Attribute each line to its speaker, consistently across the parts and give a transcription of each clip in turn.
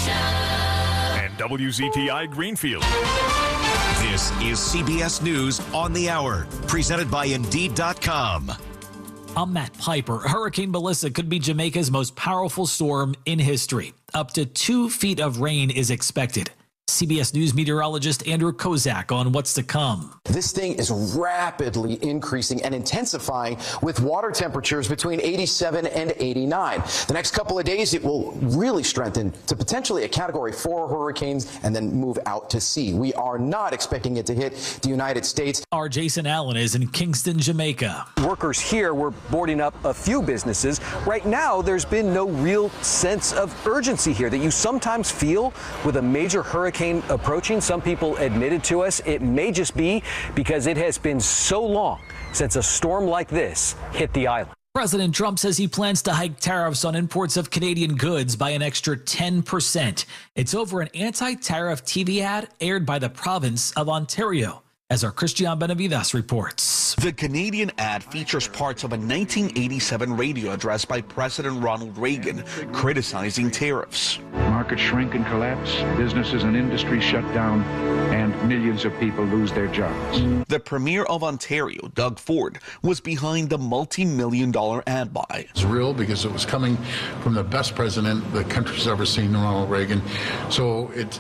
Speaker 1: And WZTI Greenfield.
Speaker 2: This is CBS News on the Hour, presented by Indeed.com.
Speaker 3: I'm Matt Piper. Hurricane Melissa could be Jamaica's most powerful storm in history. Up to 2 feet of rain is expected. CBS News meteorologist Andrew Kozak on what's to come.
Speaker 4: This thing is rapidly increasing and intensifying with water temperatures between 87 and 89. The next couple of days, it will really strengthen to potentially a Category 4 hurricanes and then move out to sea. We are not expecting it to hit the United States.
Speaker 3: Our Jason Allen is in Kingston, Jamaica.
Speaker 5: Workers here were boarding up a few businesses. Right now, there's been no real sense of urgency here that you sometimes feel with a major hurricane approaching. Some people admitted to us it may just be because it has been so long since a storm like this hit the island.
Speaker 3: President Trump says he plans to hike tariffs on imports of Canadian goods by an extra 10%. It's over an anti-tariff TV ad aired by the province of Ontario, as our Christian Benavides reports.
Speaker 6: The Canadian ad features parts of a 1987 radio address by President Ronald Reagan criticizing tariffs.
Speaker 7: Markets shrink and collapse, businesses and industries shut down, and millions of people lose their jobs.
Speaker 6: The Premier of Ontario, Doug Ford, was behind the multi-million-dollar ad buy.
Speaker 8: It's real because it was coming from the best president the country's ever seen, Ronald Reagan. So it's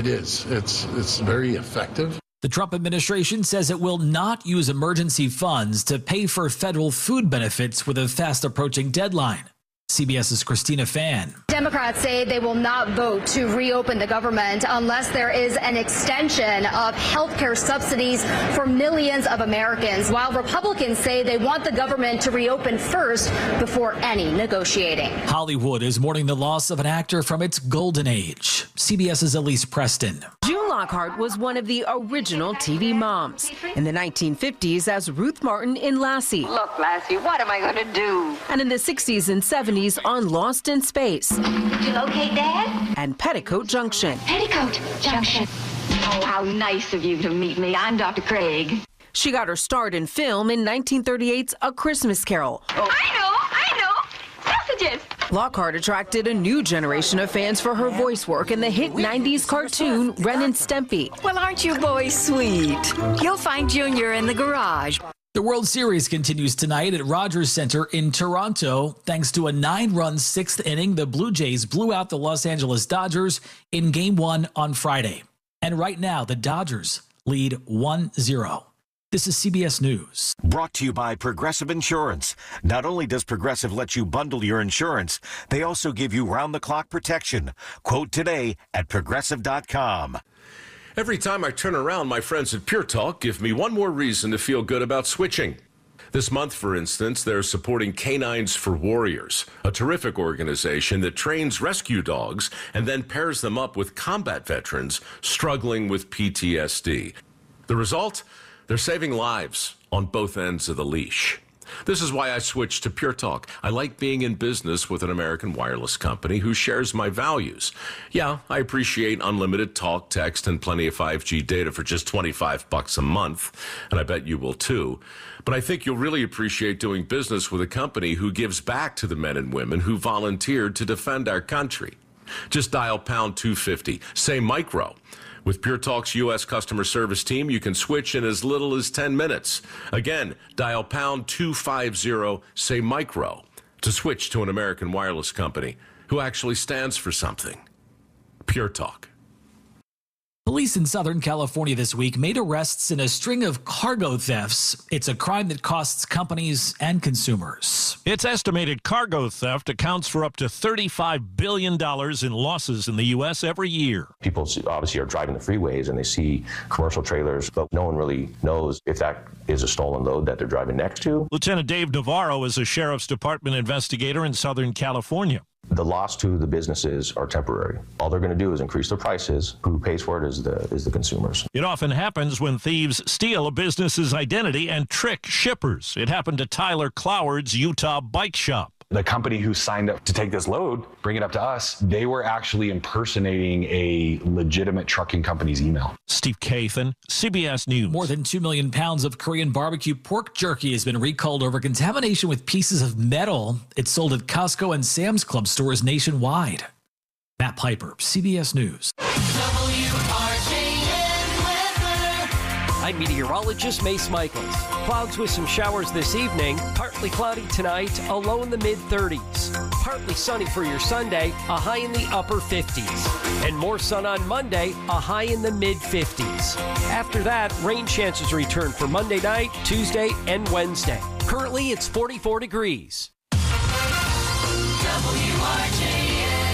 Speaker 8: very effective.
Speaker 3: The Trump administration says it will not use emergency funds to pay for federal food benefits with a fast approaching deadline. CBS's Christina Fan.
Speaker 9: Democrats say they will not vote to reopen the government unless there is an extension of health care subsidies for millions of Americans, while Republicans say they want the government to reopen first before any negotiating.
Speaker 3: Hollywood is mourning the loss of an actor from its golden age. CBS's Elise Preston.
Speaker 10: June Lockhart was one of the original TV moms. In the 1950s as Ruth Martin in Lassie.
Speaker 11: Look, Lassie, what am I going to do?
Speaker 10: And in the 60s and 70s on Lost in Space.
Speaker 11: Did you locate Dad?
Speaker 10: And Petticoat Junction.
Speaker 11: Petticoat Junction. Oh, how nice of you to meet me. I'm Dr. Craig.
Speaker 10: She got her start in film in 1938's A Christmas Carol.
Speaker 11: Oh. I know. Sausages.
Speaker 10: Lockhart attracted a new generation of fans for her voice work in the hit 90s cartoon Ren and Stimpy.
Speaker 12: Well, aren't you boys sweet? You'll find Junior in the garage.
Speaker 3: The World Series continues tonight at Rogers Center in Toronto. Thanks to a 9-run 6th inning, the Blue Jays blew out the Los Angeles Dodgers in Game 1 on Friday. And right now, the Dodgers lead 1-0. This is CBS News.
Speaker 2: Brought to you by Progressive Insurance. Not only does Progressive let you bundle your insurance, they also give you round-the-clock protection. Quote today at Progressive.com.
Speaker 13: Every time I turn around, my friends at Pure Talk give me one more reason to feel good about switching. This month, for instance, they're supporting Canines for Warriors, a terrific organization that trains rescue dogs and then pairs them up with combat veterans struggling with PTSD. The result? They're saving lives on both ends of the leash. This is why I switched to Pure Talk. I like being in business with an American wireless company who shares my values. Yeah, I appreciate unlimited talk, text, and plenty of 5G data for just $25 a month, and I bet you will too. But I think you'll really appreciate doing business with a company who gives back to the men and women who volunteered to defend our country. Just dial pound 250, say micro. With Pure Talk's U.S. customer service team, you can switch in as little as 10 minutes. Again, dial pound 250, say micro, to switch to an American wireless company who actually stands for something. Pure Talk.
Speaker 3: Police in Southern California this week made arrests in a string of cargo thefts. It's a crime that costs companies and consumers.
Speaker 14: It's estimated cargo theft accounts for up to $35 billion in losses in the U.S. every year.
Speaker 15: People obviously are driving the freeways and they see commercial trailers, but no one really knows if that is a stolen load that they're driving next to.
Speaker 14: Lieutenant Dave Navarro is a Sheriff's Department investigator in Southern California.
Speaker 15: The loss to the businesses are temporary. All they're going to do is increase their prices. Who pays for it is the consumers.
Speaker 14: It often happens when thieves steal a business's identity and trick shippers. It happened to Tyler Cloward's Utah bike shop.
Speaker 16: The company who signed up to take this load, bring it up to us, they were actually impersonating a legitimate trucking company's email.
Speaker 14: Steve Kathan, CBS News.
Speaker 3: More than 2 million pounds of Korean barbecue pork jerky has been recalled over contamination with pieces of metal. It's sold at Costco and Sam's Club stores nationwide. Matt Piper, CBS News.
Speaker 17: I'm meteorologist Mace Michaels. Clouds with some showers this evening. Partly cloudy tonight, a low in the mid-30s. Partly sunny for your Sunday, a high in the upper 50s. And more sun on Monday, a high in the mid-50s. After that, rain chances return for Monday night, Tuesday, and Wednesday. Currently, it's 44 degrees. WRJN.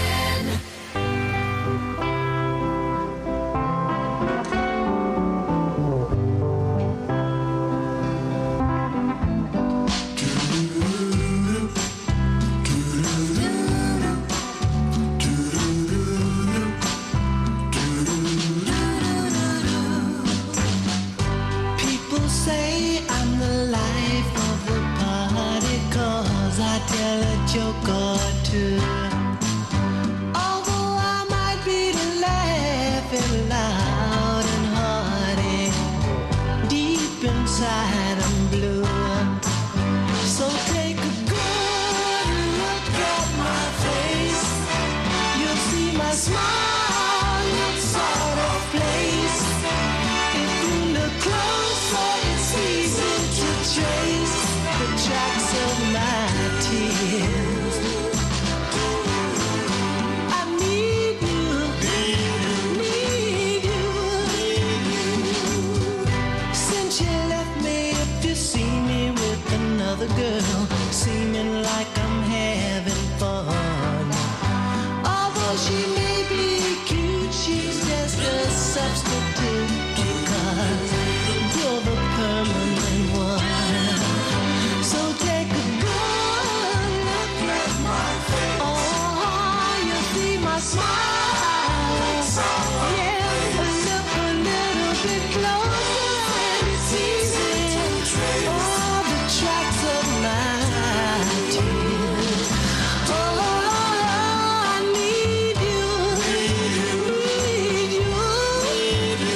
Speaker 18: Tell a joke or two. Although I might be laughing loud and hearty, deep inside I'm blue. So take a good look at my face. You'll see my smile looks sort of place. If you look closer, it's easy to trace the tracks of my tears. I need you. Since you left me, if you see me with another girl, seeming like I'm having fun. Although she may be cute, she's just a substitute, because you're the permanent one. So take a good look at my face. Oh, you see my smile. Yeah, look a little bit closer and it's easy to trace all the tracks of my tears. Oh, I need you.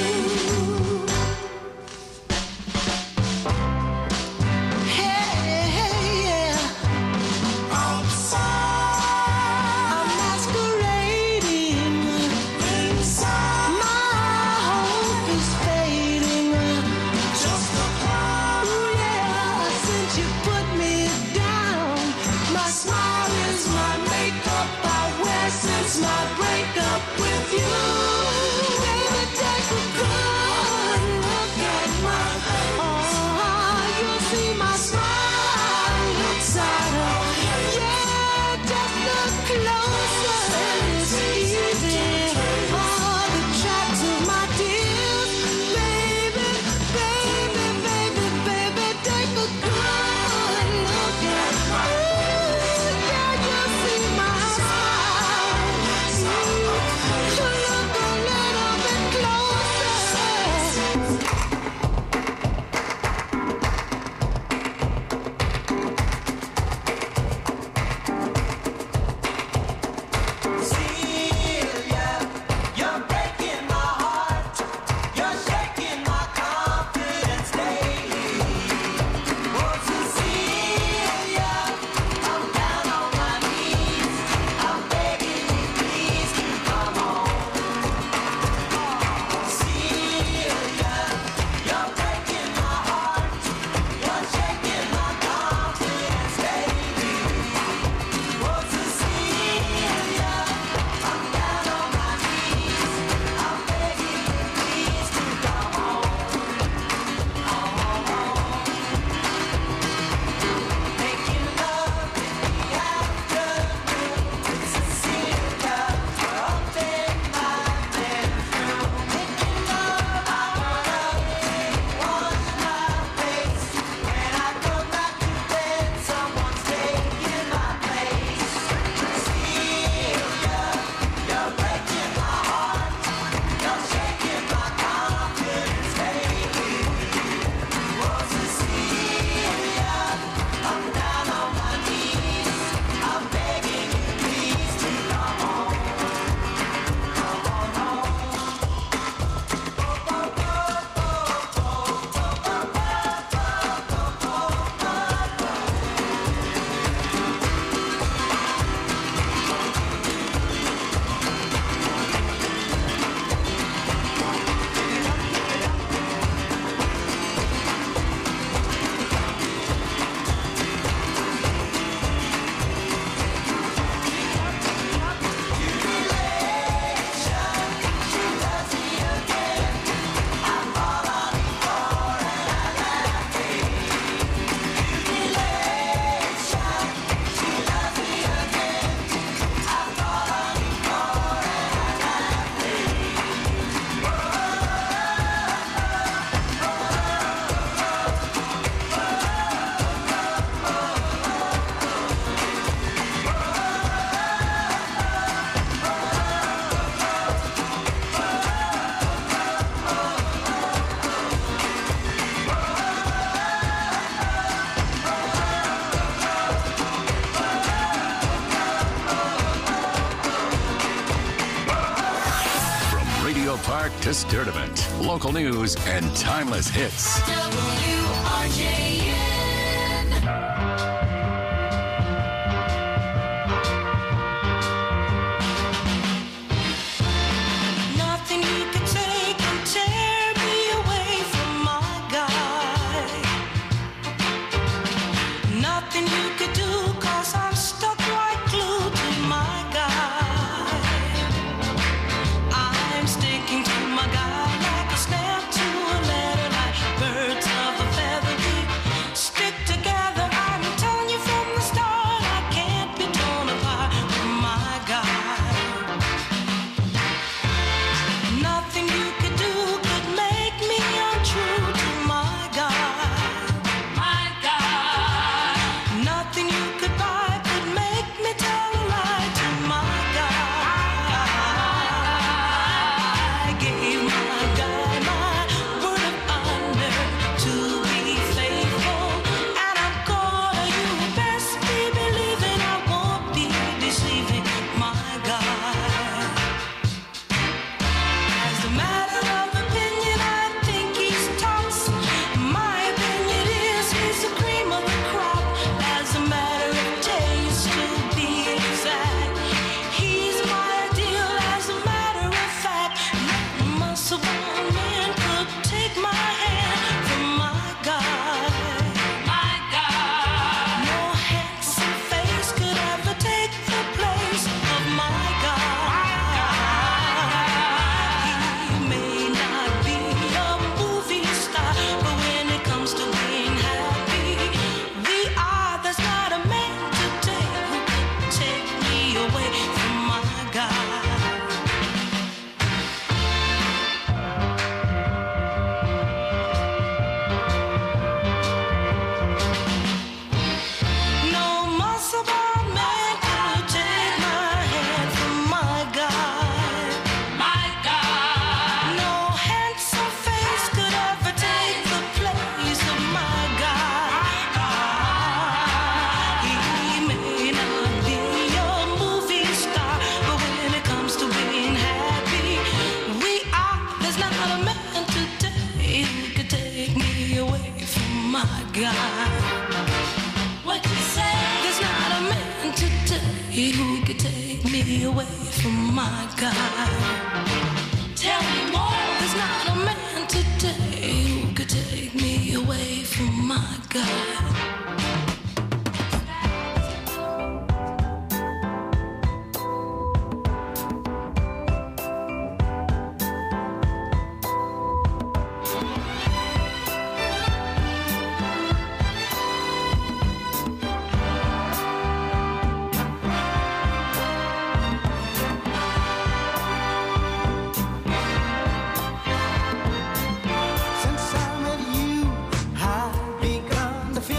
Speaker 19: Park to Sturdivant. Local news and timeless hits.
Speaker 18: WRJN. Nothing you could take and tear me away from my guy. Nothing you could do, 'cause I'm stuck like glue to my guy. I'm sticking to my guy like a snap to a letter, like birds of a feather. We stick together, I'm telling you from the start, I can't be torn apart from my guy. Nothing you could do could make me untrue to my guy. My guy. Nothing you could buy could make me tell a lie to my guy. I gave my guy my word of honor to be faithful, and I'm gonna, you best be believing I won't be deceiving my guy. As a matter of opinion, I think he's tops. My opinion is he's the cream of the crop. As a matter of taste, to be exact, he's my ideal. As a matter of fact, no muscle-bound man could take my hand from my guy. My guy. No handsome face could ever take the place of my guy. He may not be a movie star, but when it comes to being happy, we are. There's not a man today who could take me away from my guy. No muscle-bound man could take my hand from my guy. My guy. No handsome face could ever take the place of my guy. He may not be a movie star, but when it comes to being happy, we are. There's not a man today who could take me away from my guy. What you say? There's not a man today who could take me away from my guy. Tell me more. There's not a man today who could take me away from my guy. Since I met you, I've begun to feel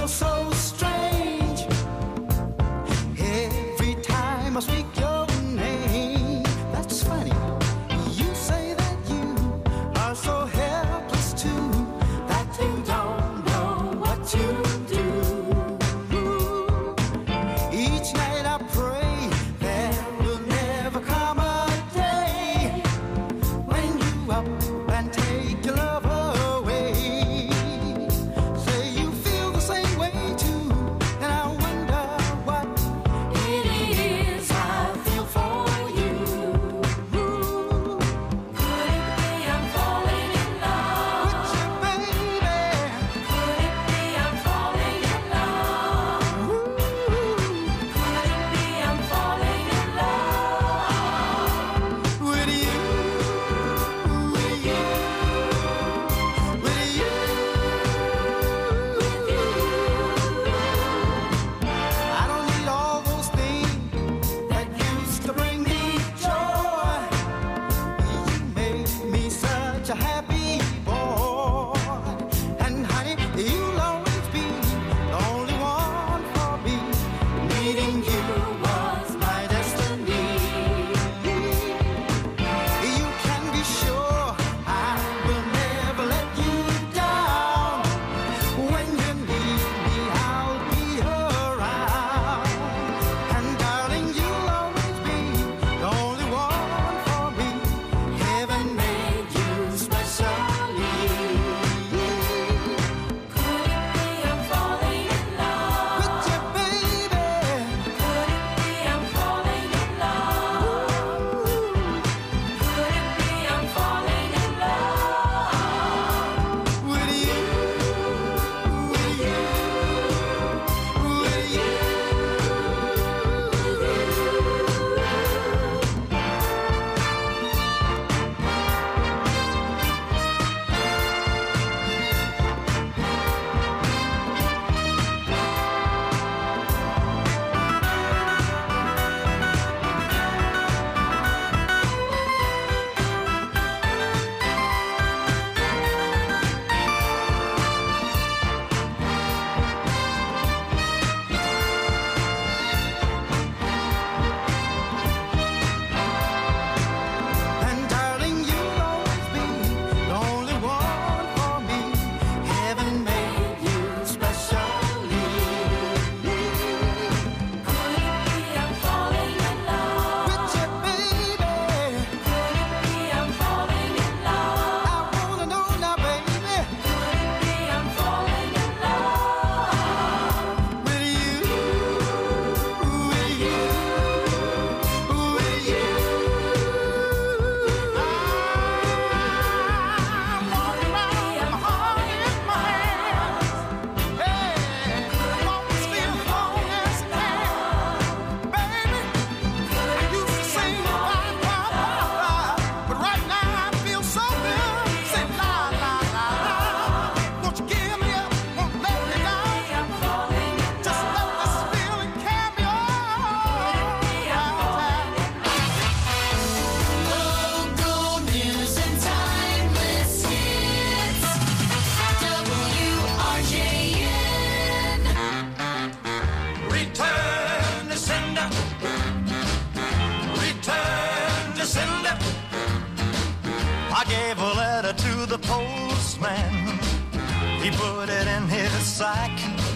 Speaker 18: gave a letter to the postman. He put it in his sack.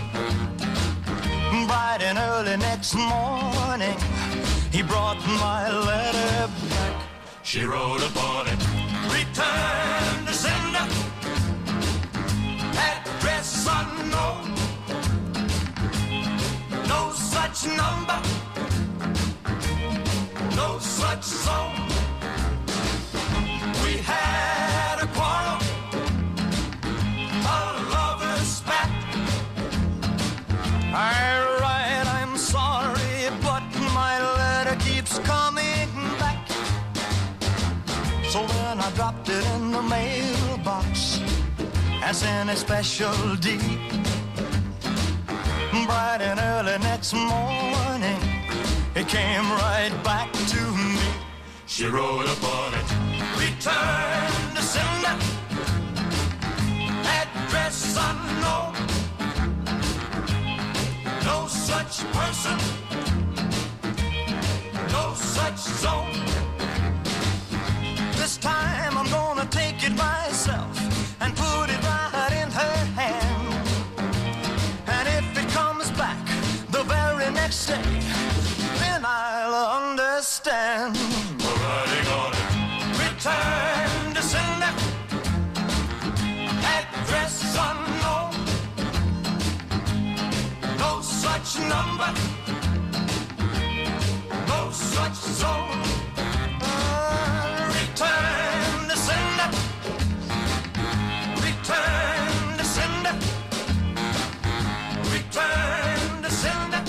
Speaker 18: Bright and early next morning, he brought my letter back. She wrote upon it, return to sender, address unknown, no such number, no such zone. We had a quarrel, a lover's spat. I'm sorry, but my letter keeps coming back. So then I dropped it in the mailbox as in a special deed. Bright and early next morning, it came right back to me. She wrote upon it, return to sender, address unknown, no such person, no such zone. This time I'm gonna take it myself and put it right in her hand. And if it comes back the very next day, then I'll understand. Writing on it, return to sender, address unknown, no such number, no such zone. Return to sender, return to sender, return to sender.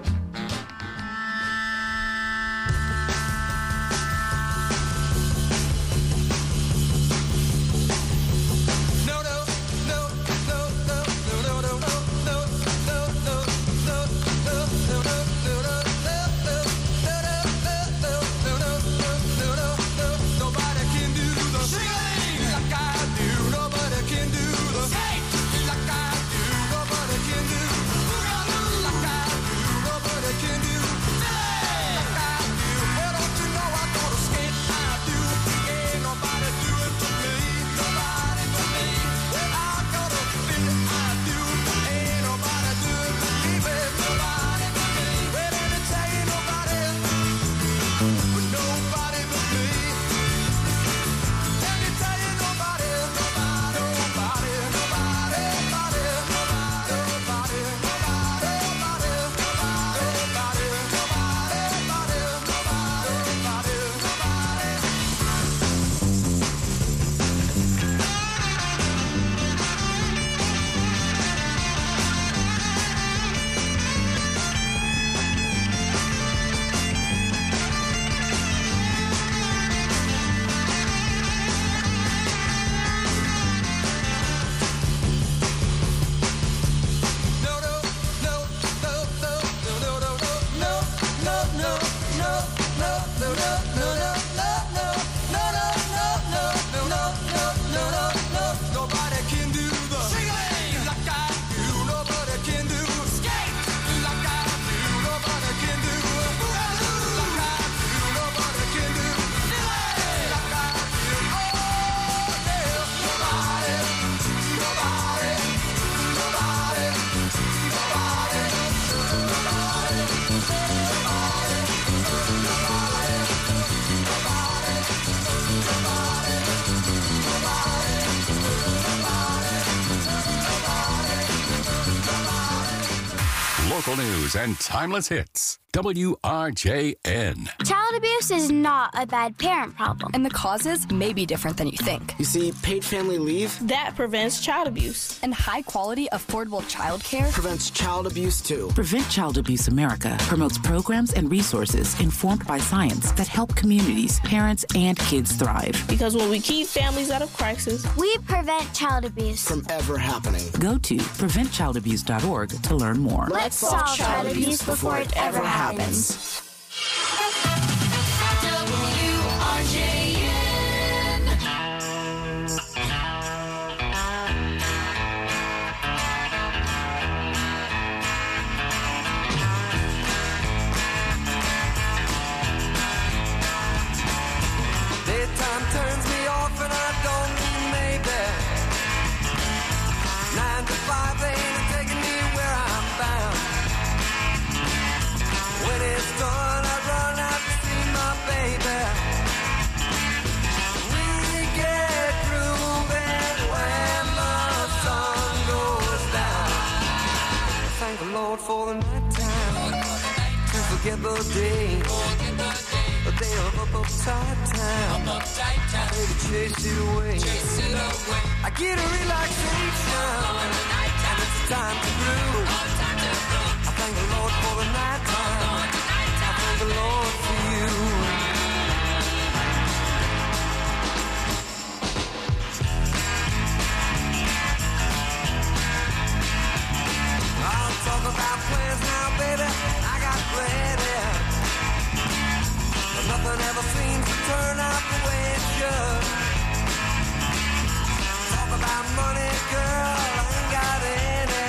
Speaker 19: Local news and timeless hits. WRJN.
Speaker 20: Child abuse is not a bad parent problem.
Speaker 21: And the causes may be different than you think.
Speaker 22: You see, paid family leave,
Speaker 21: that prevents child abuse. And high-quality, affordable childcare
Speaker 22: prevents child abuse, too.
Speaker 23: Prevent Child Abuse America promotes programs and resources informed by science that help communities, parents, and kids thrive.
Speaker 21: Because when we keep families out of crisis,
Speaker 20: we prevent child abuse
Speaker 22: from ever happening.
Speaker 23: Go to preventchildabuse.org to learn more.
Speaker 20: Let's solve child abuse before it ever happens.
Speaker 18: Daytime turns me off and I don't forget the day of uptight time. Baby, chase it away. I get a relaxation, and it's time to groove. I thank the Lord for the night time. I thank the Lord for you. I'll talk about plans now, baby. I got plenty. But nothing ever seems to turn out the way it should. Talk about money, girl, I ain't got any.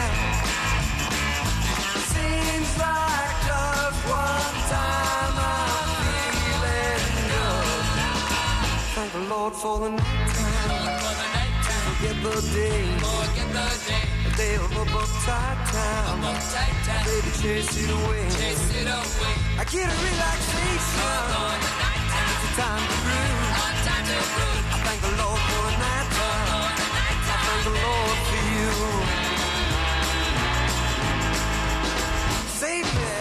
Speaker 18: Seems like just one time I'm feeling good. Thank the Lord for the night time. Forget the day. The day of uptight time. Baby, chase it away. I get a relaxation, and it's a time to groove. I thank the Lord for the night time. I thank the Lord for you. Save me.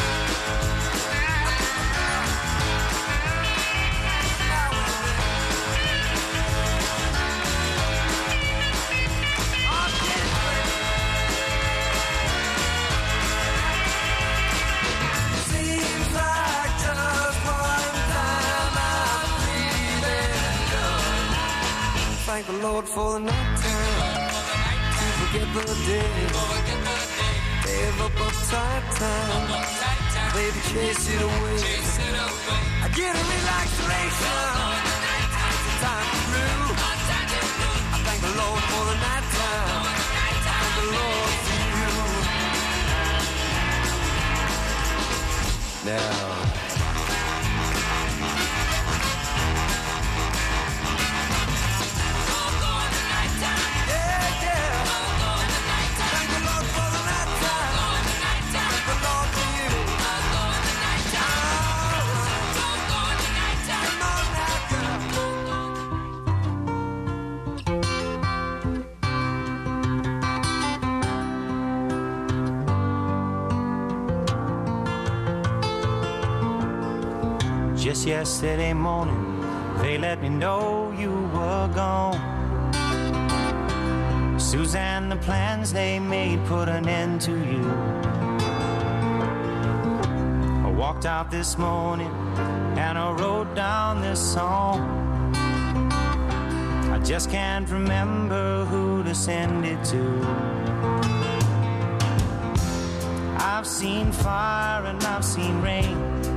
Speaker 18: Thank the Lord for the night time. To forget the day of uptight time. Baby, chase it away. I get a relaxation. It's a time to groove. I thank the Lord for the night time. I thank the Lord for you. Now.
Speaker 1: Just yesterday morning, they let me know you were gone. Suzanne, the plans they made put an end to you. I walked out this morning and I wrote down this song. I just can't remember who to send it to. I've seen fire and I've seen rain.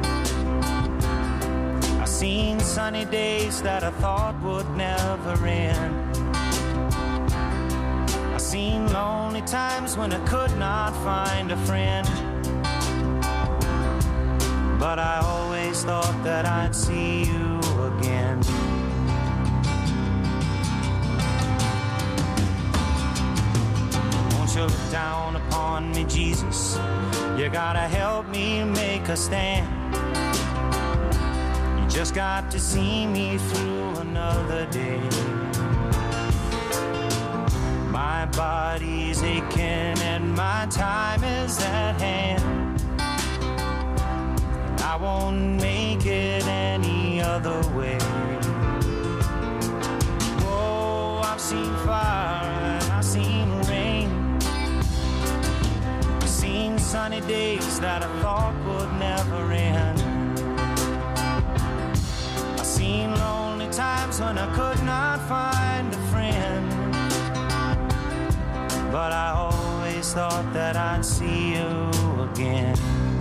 Speaker 1: Seen sunny days that I thought would never end. I seen lonely times when I could not find a friend. But I always thought that I'd see you again. Won't you look down upon me, Jesus? You gotta help me make a stand. Just got to see me through another day. My body's aching and my time is at hand. I won't make it any other way. Oh, I've seen fire and I've seen rain. I've seen sunny days that I thought would never end. Seen lonely times when I could not find a friend. But I always thought that I'd see you again.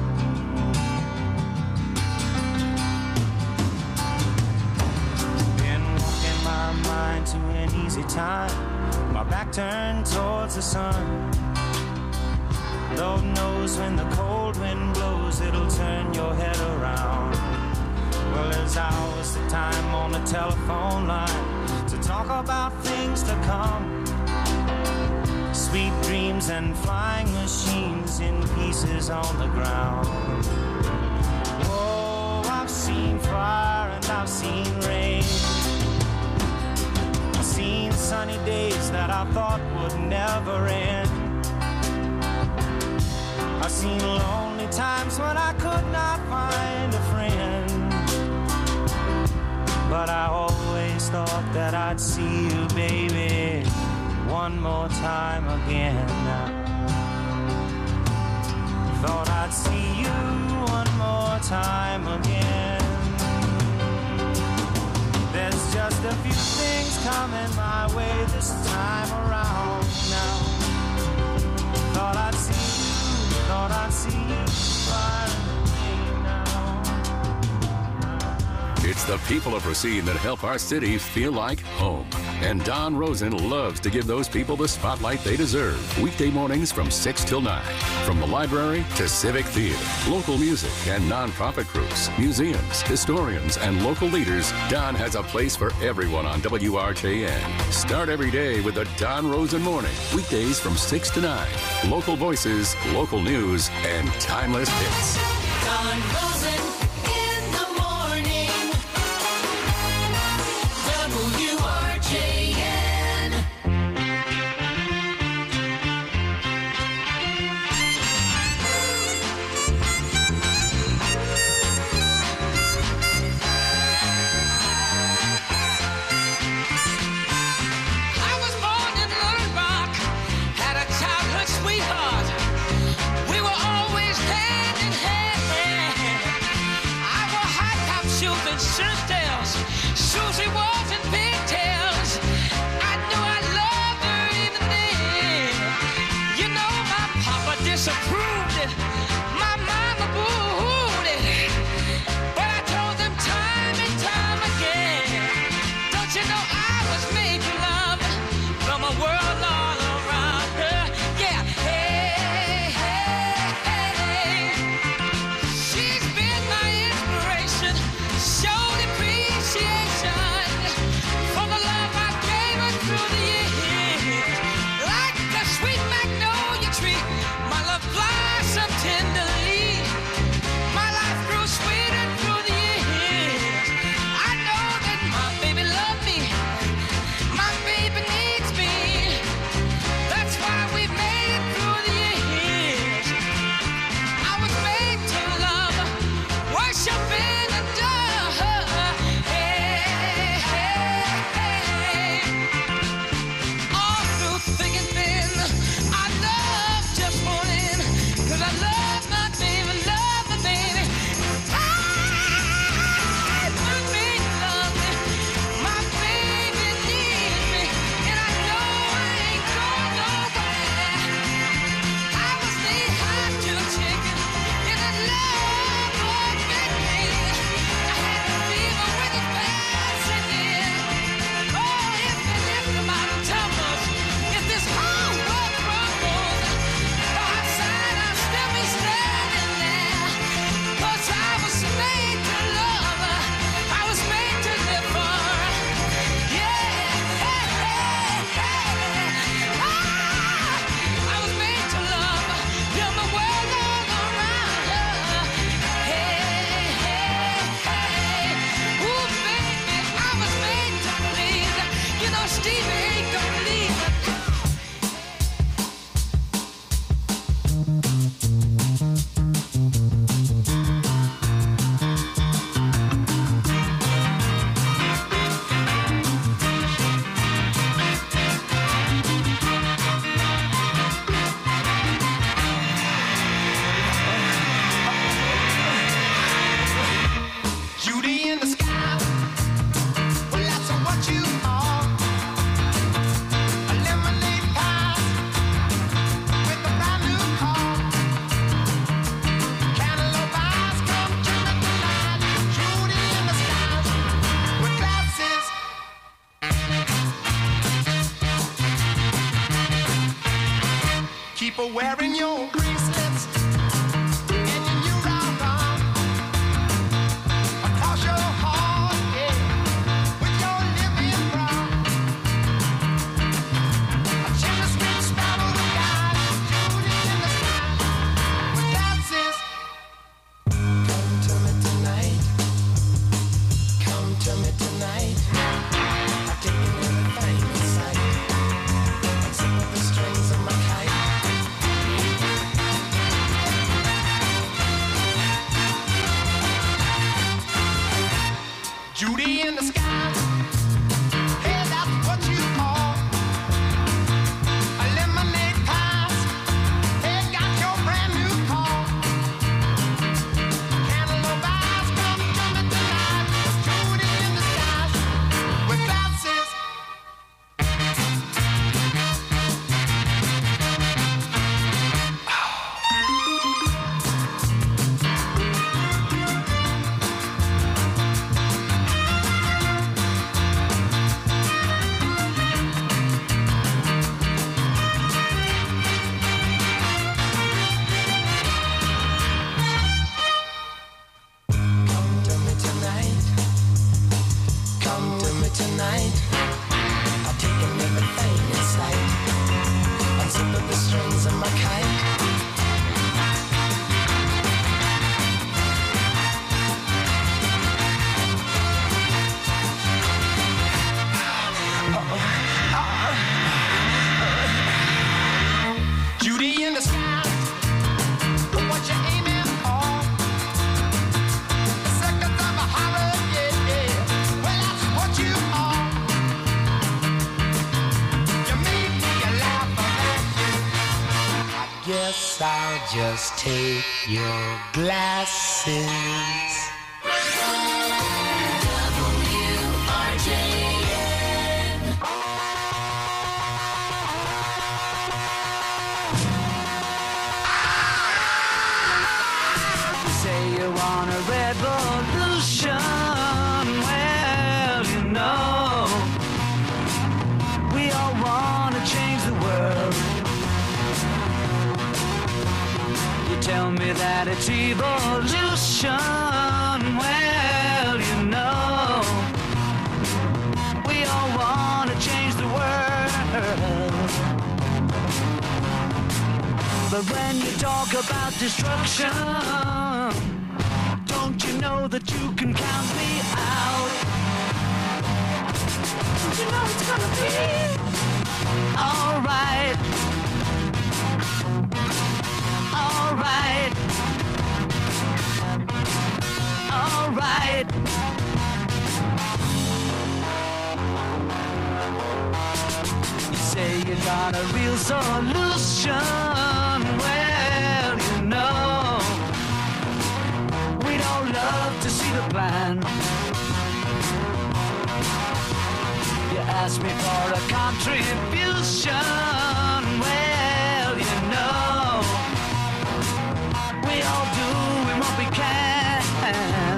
Speaker 1: Been walking my mind to an easy time, my back turned towards the sun. Lord knows when the cold wind blows, it'll turn your head around. Well, there's hours of time on the telephone line to talk about things to come. Sweet dreams and flying machines in pieces on the ground. Whoa, I've seen fire and I've seen rain. I've seen sunny days that I thought would never end. I've seen lonely times when I could not But I always thought that I'd see you, baby, one more time again now. Thought I'd see you one more time again. There's just a few things coming my way this time around now. Thought I'd see you finally now.
Speaker 19: It's the people of Racine that help our city feel like home. And Don Rosen loves to give those people the spotlight they deserve. Weekday mornings from 6 till 9. From the library to civic theater, local music and nonprofit groups, museums, historians, and local leaders, Don has a place for everyone on WRJN. Start every day with the Don Rosen Morning. Weekdays from 6 to 9. Local voices, local news, and timeless hits.
Speaker 18: Don Rosen in the morning. WRJN.
Speaker 4: I was born in Little Rock, had a childhood sweetheart. We were always hand in hand. I wore high-top shoes and shirt tails. Susie was in pigtails. I knew I loved her even then. You know my papa disapproved it. My mama booed it. But I told them time and time again. Don't you know I was made to love from a world all around her? Yeah, hey, hey, hey. She's been my inspiration, showed appreciation for the love I gave her through the years. Like the sweet magnolia tree, my love blossomed tenderly. My life grew sweeter through the years. I know that my baby loved me. My baby needs me. That's why we made it through the years. I was made to love, worship and adore her. Hey, hey, hey. All through thick and thin, I love just one in. 'Cause I love my baby, love my baby. My baby loves me. My baby needs me. And I know I ain't going nowhere. I was knee-high to a chicken in that love bug bit me. I had a fever with a passing in. Oh, if the mountain tumbles, if this whole world crumbles, outside I'll still be standing there. 'Cause I was made to love, I was made to live for. Yeah, hey, hey, hey. I was made to love, build my world all around her. Hey, hey, hey. Ooh, baby, I was made to please. You know Stevie ain't gonna leave.
Speaker 18: Judy in the sky. Well, that's what you are. A lemonade pie with a brand new car. Cantaloupe eyes come to me tonight. Judy in the sky with glasses. Keep her wearing your bracelets and your new rah-rah across your heart, yeah, with your living brown. A chimney sweet smell of the guy, Judy in the sky with glasses. Come to me tonight. Come to me tonight. I've taken everything in sight. Unzip the strings of my kite. guess I'll just take your glasses. You say you want a revolution. Well, you know, we all want to change the world. You tell me that it's evolution. Well, you know, we all want to change the world. But when you talk about destruction, don't you know that you can count me out? Don't you know it's gonna be alright? Alright. Alright. You say you got a real solution. Well, you know, we'd all love to see the plan. You ask me for a contribution. Well, you know, we all doing what we can.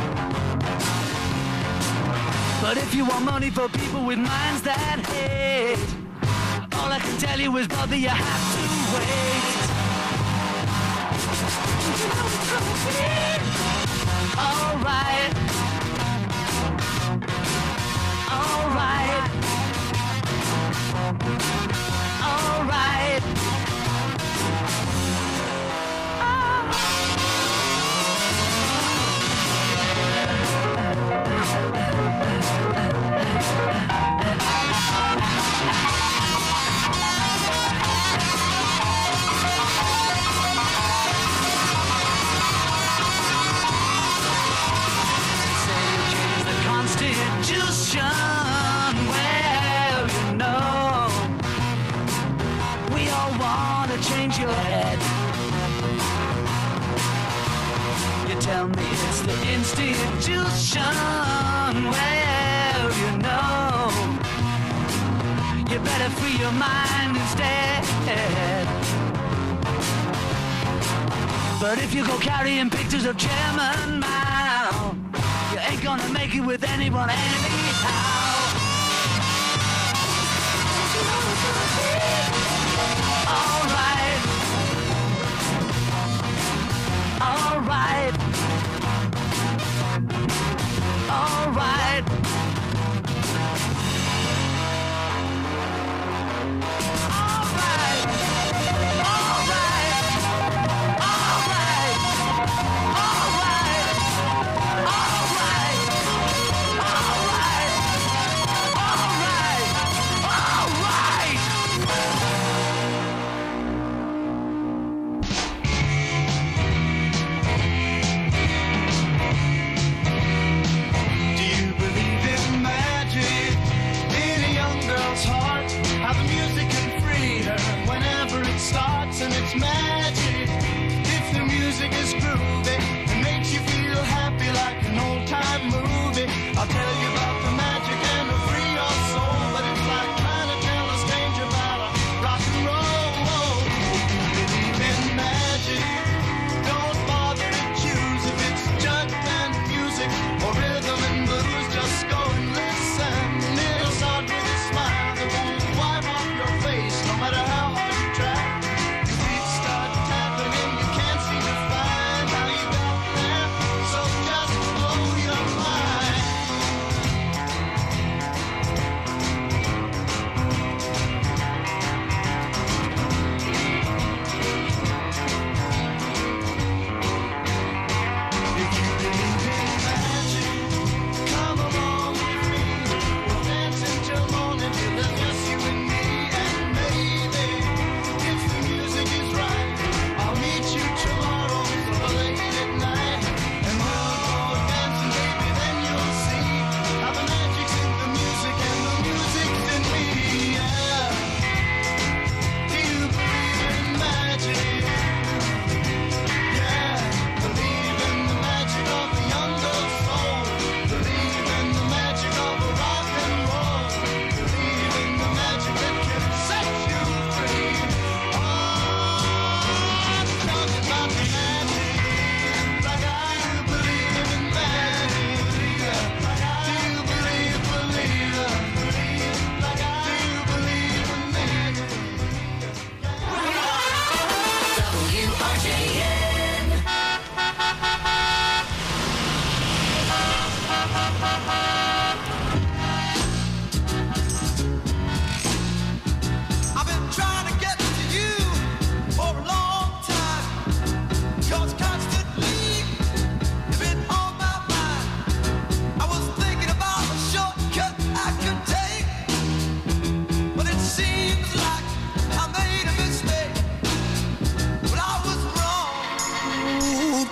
Speaker 18: But if you want money for people with minds that hate, all I can tell you is, brother, you have to wait. You know it's gonna be alright. Alright. Alright. Constitution, well, you know, we all want to change your head. You tell me it's the institution, well, you know, you better free your mind instead. But if you go carrying pictures of Chairman Mao, you ain't gonna make it with anyone anyhow. Alright. Alright. Alright. Alright.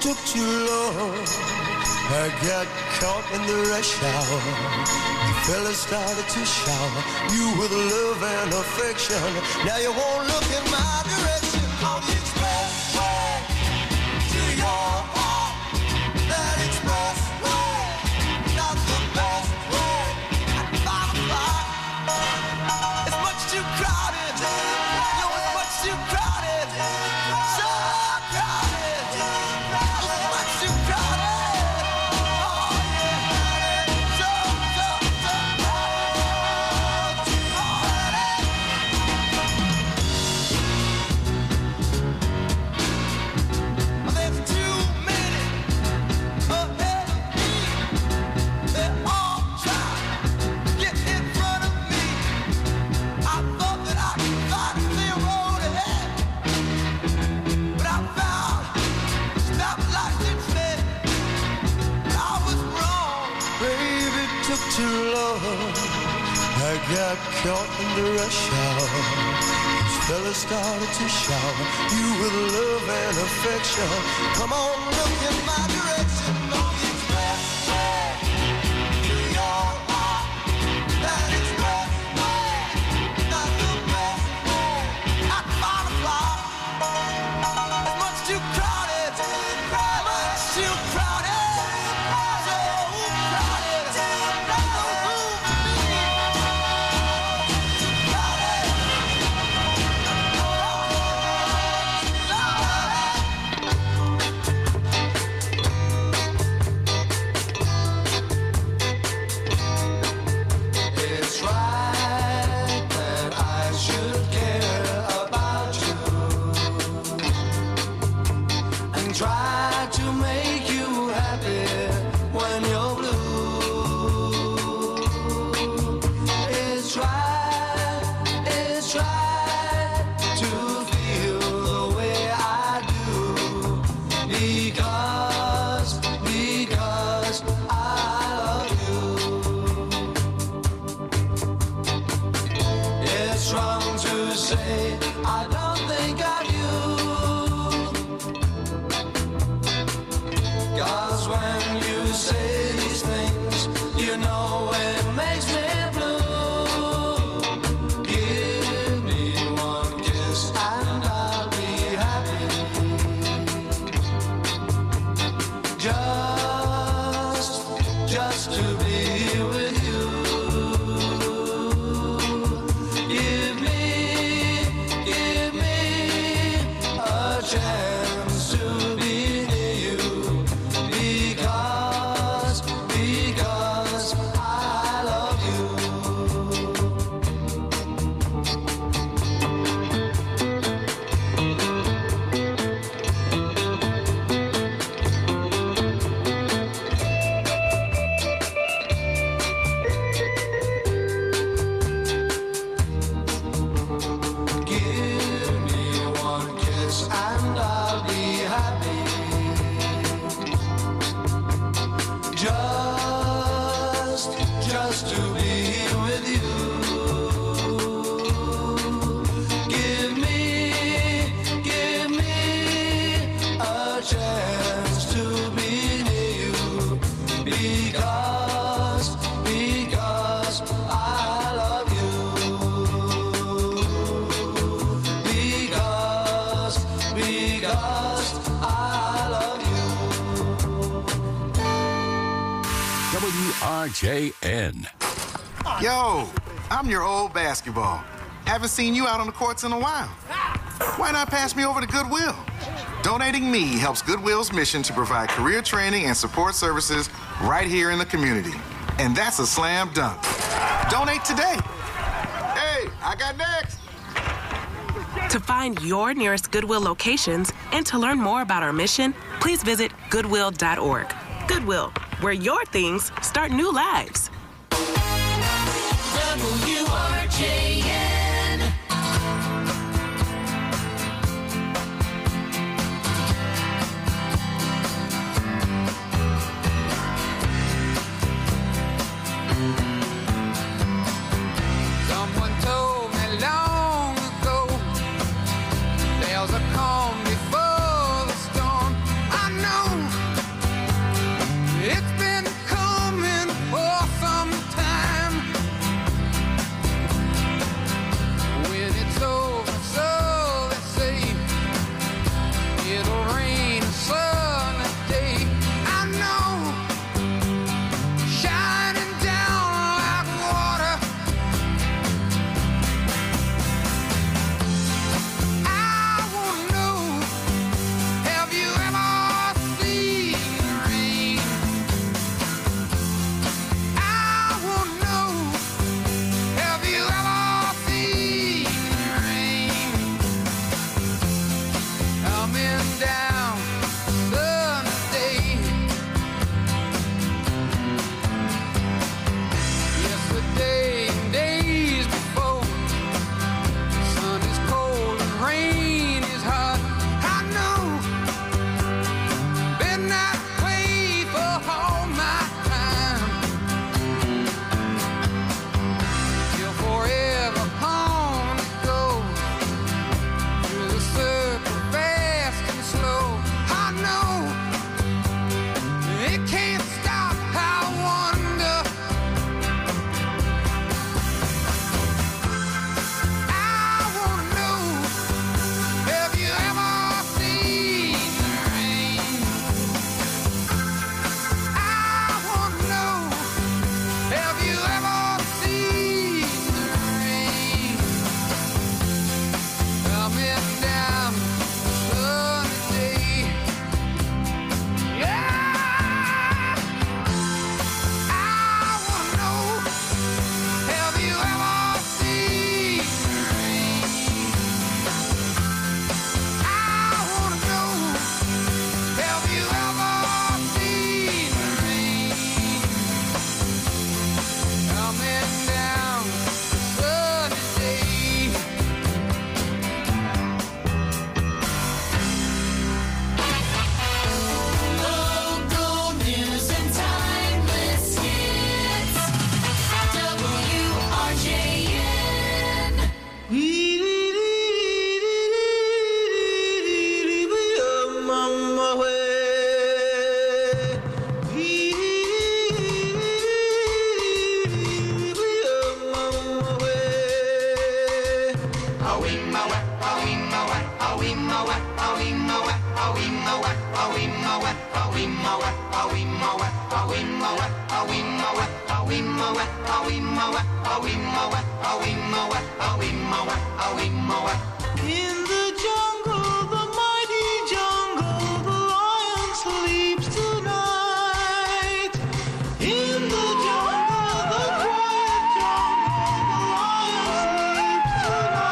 Speaker 18: took too long. I got caught in the rush hour. The fellas started to shower you with love and affection. Now you won't look in my direction on the expressway to your heart. That expressway, not the best way. At 5 o'clock, it's much too crowded. No, it's much too crowded. So crowded. It's much too crowded. Too long, I got caught in the rush hour. These fellas started to shower you with love and affection. Come on, look in my direction on the expressway to your heart. That expressway, not the best way. At 5 o'clock, it's much too crowded, much too crowded. Try to make you happy when you're blue. It's right to feel the way I do. Because I love you. It's wrong to say I don't think of you. 'Cause when you say these things, you know it makes me blue. Give me one kiss and I'll be happy. Just to be with you. Give me a chance to be near you. Because I love you. Give me one kiss and I'll be happy. Just to be with you. Give me a chance to be near you. Because I love you. Because I love you.
Speaker 5: WRJN.
Speaker 6: Yo, I'm your old basketball. Haven't seen you out on the courts in a while. Why not pass me over to Goodwill? Donating me helps Goodwill's mission to provide career training and support services right here in the community. And that's a slam dunk. Donate today. Hey, I got next.
Speaker 7: To find your nearest Goodwill locations and to learn more about our mission, please visit goodwill.org. Goodwill, where your things start new lives.
Speaker 4: WRJN.
Speaker 24: Someone told me long ago there's a calm before the storm. I know
Speaker 18: In the jungle, the mighty jungle, the lion sleeps tonight. In the jungle, the quiet jungle, the lion sleeps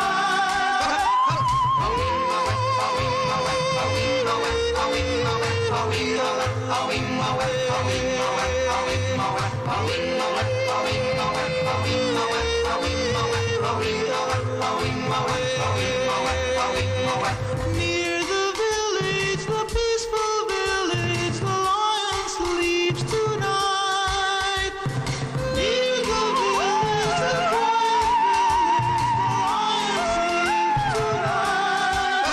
Speaker 18: Near the village, the peaceful village, the lion sleeps tonight. Near the village, the quiet village, the lion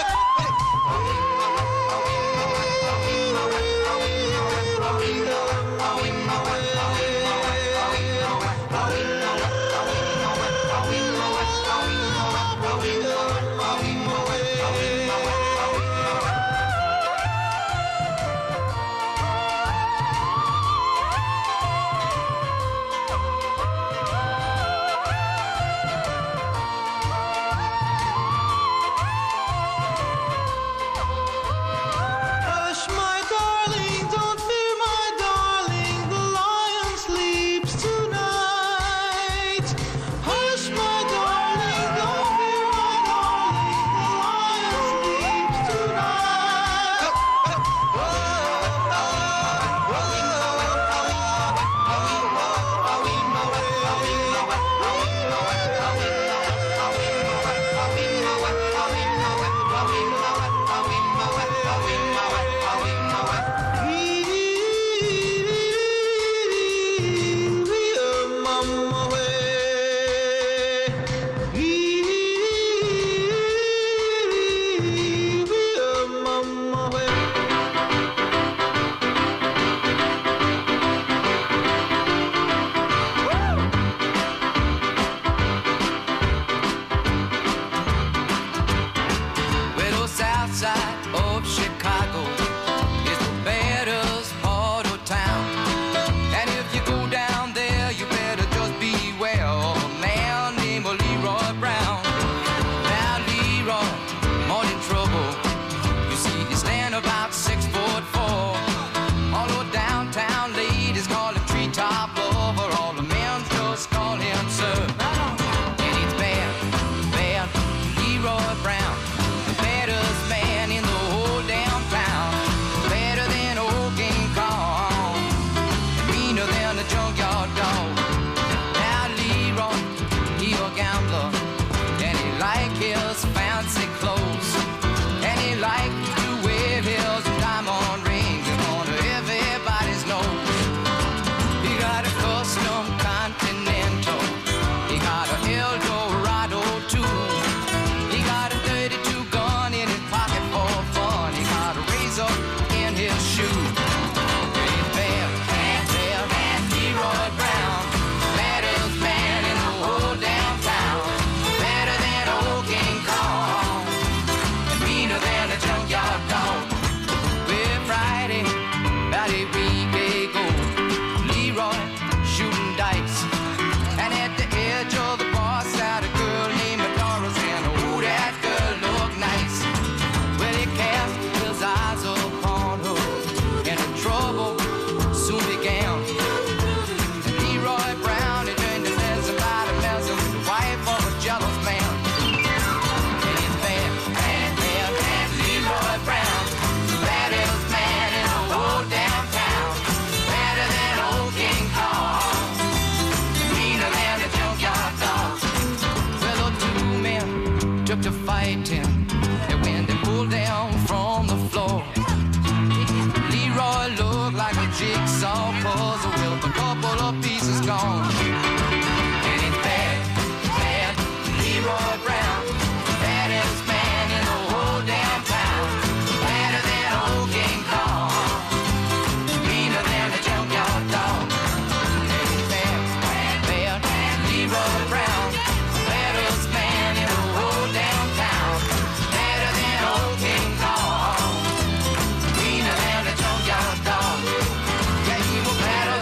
Speaker 18: Hush, my darling, don't fear, my darling, the lion sleeps tonight. Hush, my darling, don't fear, my darling, the lion sleeps tonight.
Speaker 24: Well, the south side of Chicago is the baddest part of town. And if you go down there, you better just beware of a man named Leroy Brown. Now, Leroy, more in trouble. You see, he stand about 6'4". All the downtown ladies call him treetop lover. All the men just call him sir. And it's bad, bad Leroy Brown. The baddest man in the whole damn town. Better than old King Kong. Meaner than a junkyard dog. Now Leroy, he a gambler. And he like his fancy clothes. And he like to wear his diamond rings in front of everybody's nose. He got a custom Continental. He got a Eldorado too. He got a 32 gun in his pocket for fun. He got a razor in his shoe. He's bad, bad, bad, bad Leroy Brown. Baddest man in the whole damn town. Better than old King Kong. And meaner than a junkyard dog. Well, Friday, about a week ago, Leroy shooting dice. And at the edge of the bar sat a girl named Doris, and oh, that girl looked nice. Well, he cast his eyes upon her, and the trouble soon began. And Leroy Brown, he turned to somebody messing with the wife of a jealous man. And it's bad, bad, bad, bad Leroy Brown. The baddest man in the whole damn town. Better than old King Kong. Meaner than a junkyard dog. Well, the two men took to fighting, and when they pulled down from the floor, Leroy looked like a jigsaw puzzle with a couple of pieces gone. And it's bad, bad Leroy Brown, baddest man in the whole damn town. Better than old King Kong, meaner than a junkyard dog. And it's bad, bad, bad Leroy Brown, baddest man in the whole damn town. Better than old King Kong, meaner than a junkyard dog. Yeah, he was better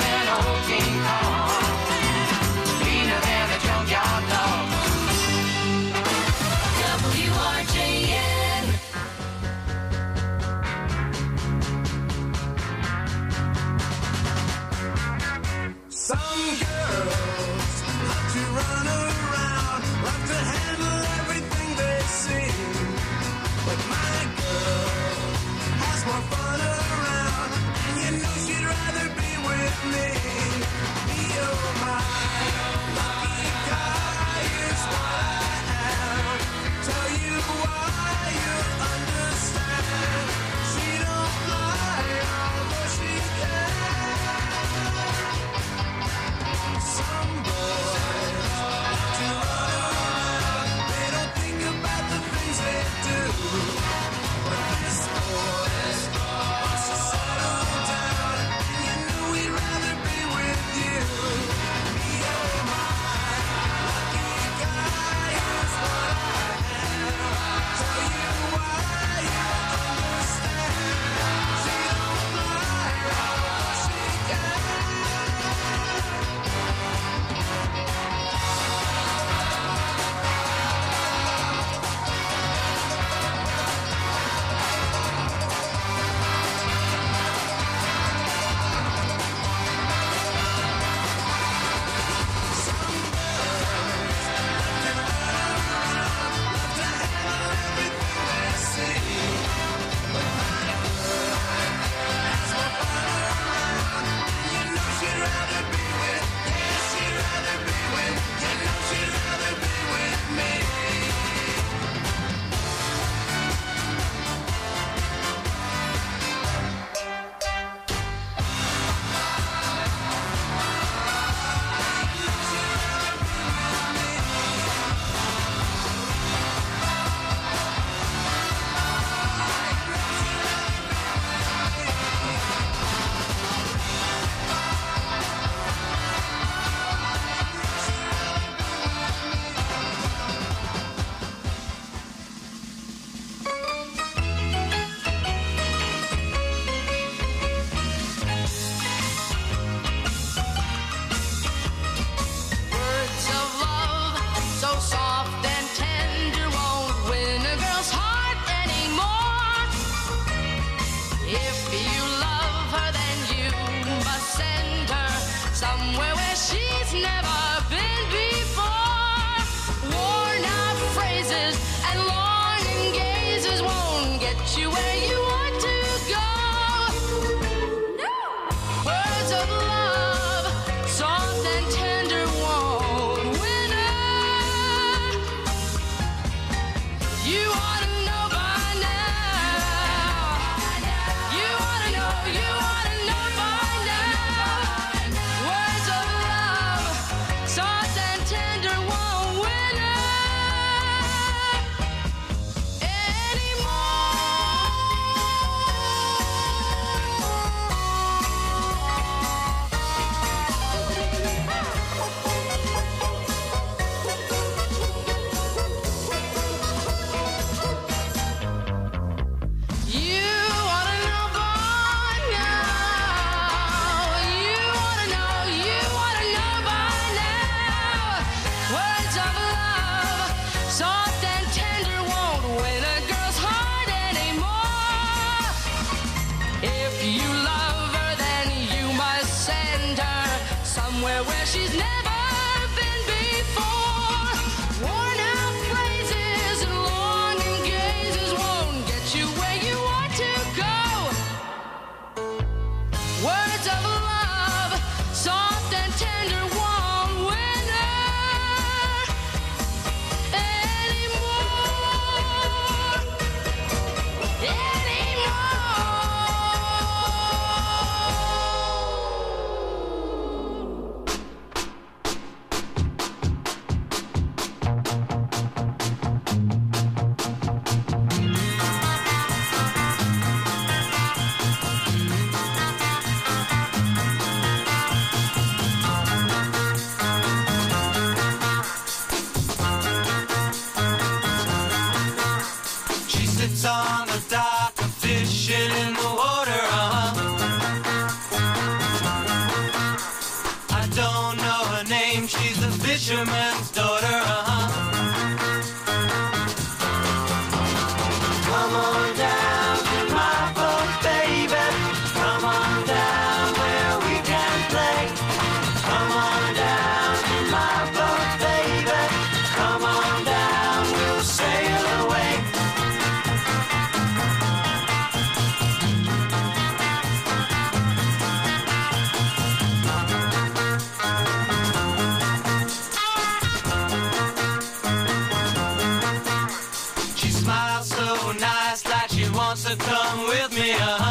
Speaker 4: somewhere where she's never been before. Worn out phrases and longing gazes won't get you where you want to go. Words of love, soft and tender, won't win her anymore.
Speaker 1: She sits on the dock, fishing in the water, I don't know her name, she's a fisherman's daughter, Come on down to my boat, baby. Come on down where we can play. Come on down to my boat, baby. Come on down, we'll sail away. She smiles so nice, like she wants to come with me,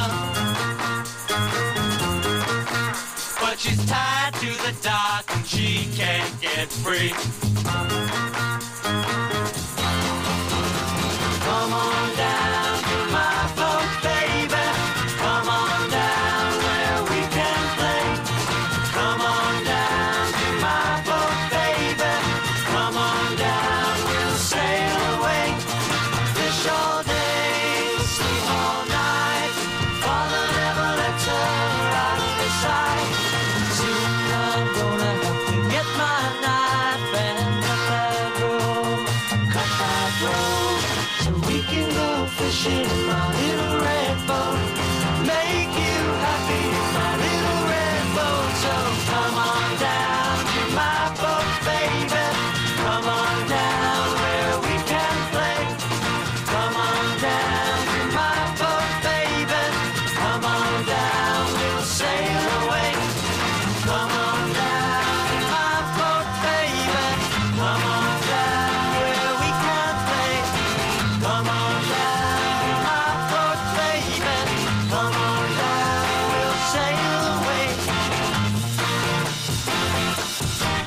Speaker 1: But she's tied to the dock and she can't get free.